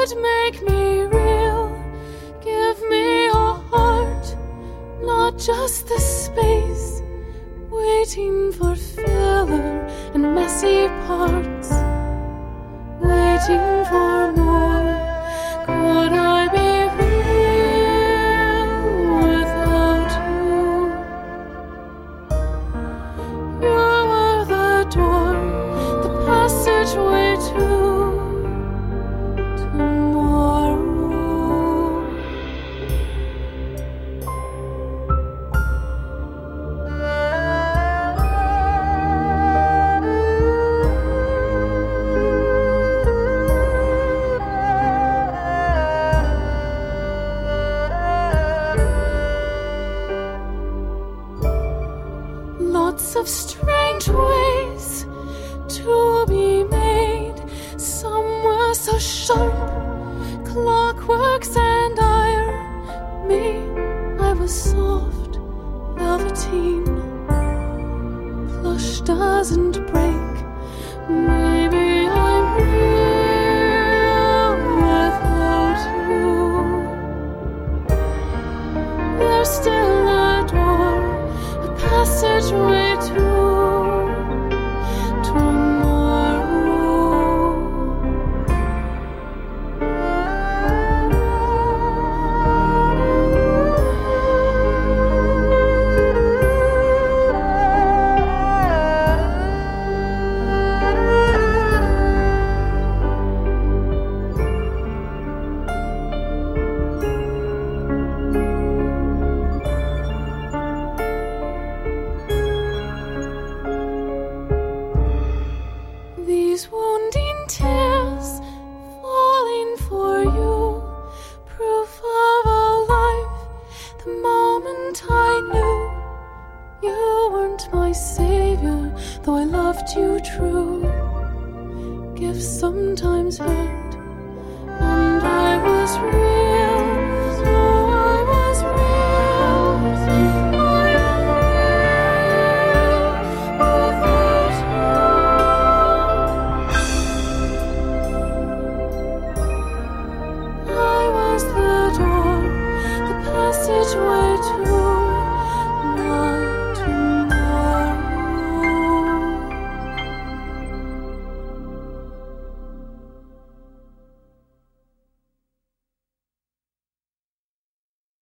would make me real. Give me a heart, not just the space, waiting for filler and messy parts, waiting for more. Could I be real without you? You are the door, the passageway to tomorrow. Lots of strange ways to be made. Some were so sharp, clockworks and iron. Me, I was soft, velveteen. Plush doesn't break.